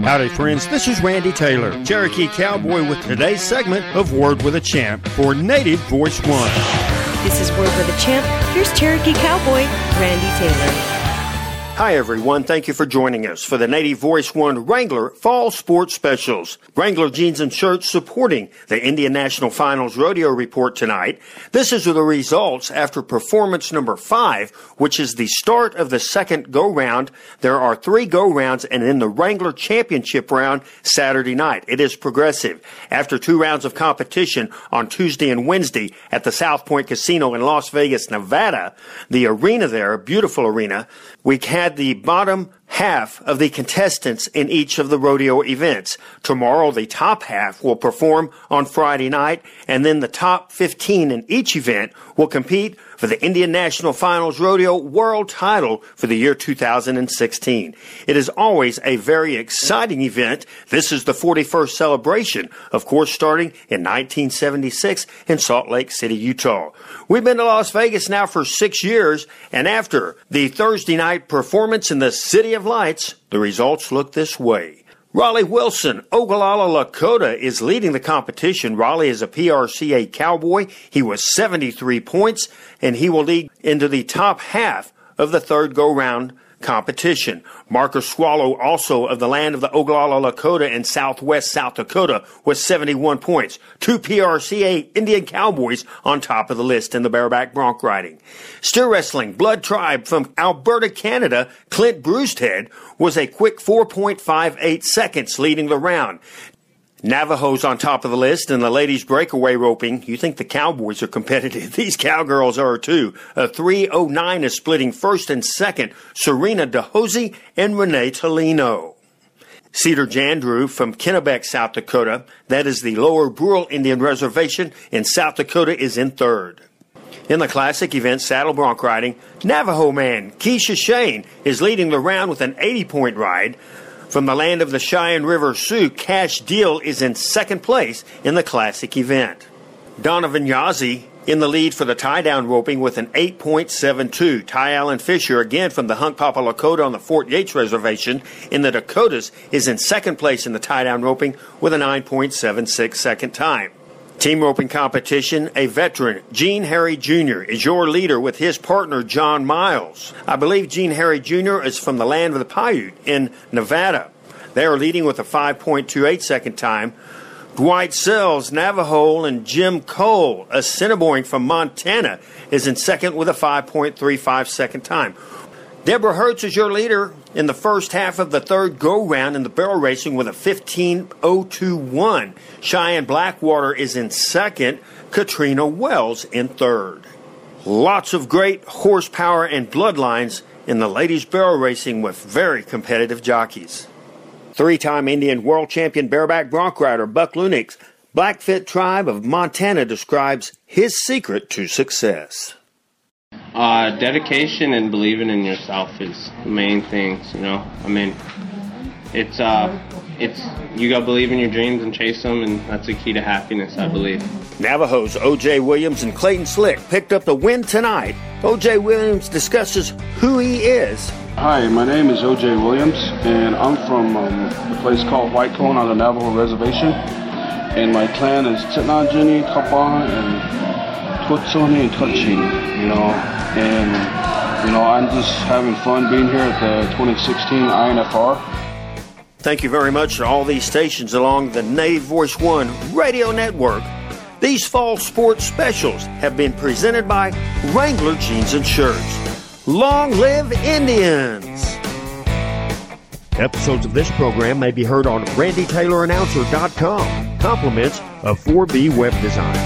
Howdy, friends. This is Randy Taylor, Cherokee Cowboy, with today's segment of Word with a Champ for Native Voice One. This is Word with a Champ. Here's Cherokee Cowboy, Randy Taylor. Hi, everyone. Thank you for joining us for the Native Voice One Wrangler Fall Sports Specials. Wrangler Jeans and Shirts supporting the Indian National Finals Rodeo Report tonight. This is the results after performance number 5, which is the start of the second go-round. There are 3 go-rounds, and in the Wrangler Championship round Saturday night. It is progressive. After 2 rounds of competition on Tuesday and Wednesday at the South Point Casino in Las Vegas, Nevada, the arena there, a beautiful arena, we had the bottom half of the contestants in each of the rodeo events. Tomorrow, the top half will perform on Friday night, and then the top 15 in each event will compete for the Indian National Finals Rodeo World Title for the year 2016. It is always a very exciting event. This is the 41st celebration, of course, starting in 1976 in Salt Lake City, Utah. We've been to Las Vegas now for 6 years, and after the Thursday night performance in the City of Lights, the results look this way. Raleigh Wilson, Ogallala, Lakota, is leading the competition. Raleigh is a PRCA Cowboy. He was 73 points, and he will lead into the top half of the third go-round competition. Marcus Swallow, also of the land of the Ogallala Lakota and Southwest South Dakota, was 71 points. 2 PRCA Indian Cowboys on top of the list in the bareback bronc riding. Steer wrestling, Blood Tribe from Alberta, Canada, Clint Brewsted, was a quick 4.58 seconds leading the round. Navajo's on top of the list in the ladies' breakaway roping. You think the Cowboys are competitive. These Cowgirls are too. A 3:09 is splitting first and second. Serena DeHozy and Renee Tolino. Cedar Jandrew from Kennebec, South Dakota, that is the Lower Brule Indian Reservation in South Dakota, is in third. In the classic event, saddle bronc riding, Navajo man Keisha Shane is leading the round with an 80-point ride. From the land of the Cheyenne River Sioux, Cash Deal is in second place in the classic event. Donovan Yazzie in the lead for the tie-down roping with an 8.72. Ty Allen Fisher, again from the Hunkpapa Lakota on the Fort Yates Reservation in the Dakotas, is in second place in the tie-down roping with a 9.76 second time. Team roping competition, a veteran, Gene Harry Jr., is your leader with his partner, John Miles. I believe Gene Harry Jr. is from the land of the Paiute in Nevada. They are leading with a 5.28 second time. Dwight Sells, Navajo, and Jim Cole, a Assiniboine from Montana, is in second with a 5.35 second time. Deborah Hertz is your leader in the first half of the third go-round in the barrel racing with a 15.021. Cheyenne Blackwater is in second. Katrina Wells in third. Lots of great horsepower and bloodlines in the ladies' barrel racing with very competitive jockeys. 3-time Indian world champion bareback bronc rider Buck Lunix, Blackfoot Tribe of Montana, describes his secret to success. Dedication and believing in yourself is the main things, you know. I mean, it's you gotta believe in your dreams and chase them, and that's the key to happiness, I believe. Navajo's O.J. Williams and Clayton Slick picked up the win tonight. O.J. Williams discusses who he is. Hi, my name is O.J. Williams, and I'm from a place called White Cone on the Navajo Reservation, and my clan is Titnajini, Kapa, and Tutsoni and Tutchin, you know, and, you know, I'm just having fun being here at the 2016 INFR. Thank you very much to all these stations along the Native Voice One radio network. These fall sports specials have been presented by Wrangler Jeans and Shirts. Long live Indians! Episodes of this program may be heard on RandyTaylorAnnouncer.com. Compliments of 4B Web Design.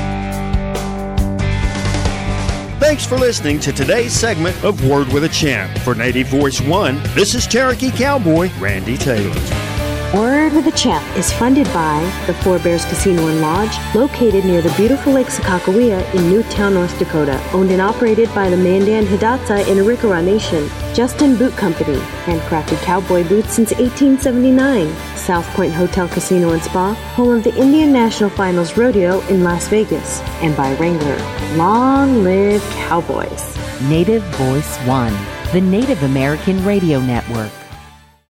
Thanks for listening to today's segment of Word with a Champ. For Native Voice One, this is Cherokee Cowboy Randy Taylor. Word with a Champ is funded by the Four Bears Casino and Lodge, located near the beautiful Lake Sakakawea in Newtown, North Dakota. Owned and operated by the Mandan Hidatsa in Arikara Nation. Justin Boot Company, handcrafted cowboy boots since 1879. South Point Hotel Casino and Spa, home of the Indian National Finals Rodeo in Las Vegas. And by Wrangler. Long live Cowboys. Native Voice One, the Native American Radio Network.